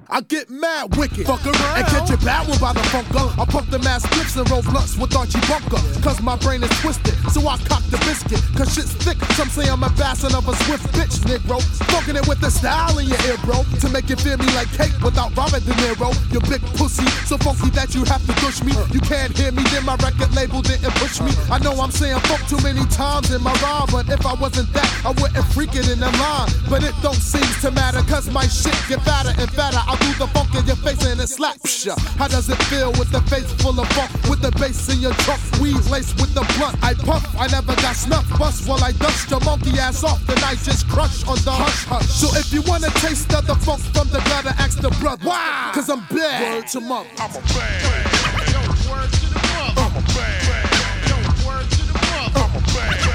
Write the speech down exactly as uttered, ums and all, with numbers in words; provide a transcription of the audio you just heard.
I get mad wicked. Fuck around and catch your bad one by the funker. I pump the mass spliffs and roll blunts with Archie Bunker. Cause my brain is twisted, so I cock the biscuit. Cause shit's thick, some say I'm a bastard of a swift bitch, Negro. Fucking it with the style in your ear, bro. To make it feel me like cake without Robert De Niro. You big pussy, so funky that you have to push me. You can't hear me, then my record label didn't push me. I know I'm saying fuck too many times in my rhyme, but if I wasn't that, I wouldn't freak it in the line. But it don't seem to matter, cause my shit get fatter and fatter. I'll do the funk in your face and it slaps ya. How does it feel with the face full of funk? With the bass in your trunk, weed laced with the blunt. I puff, I never got snuff. Bust while I dust your monkey ass off, then I just crush on the hush hush. So if you want a taste of the funk from the gutter, ask the brother. Why? Cause I'm bad. Word to mother. I'm a bad. Yo, word to the mother. I'm a bad. Yo, word to the mother. I'm a bad.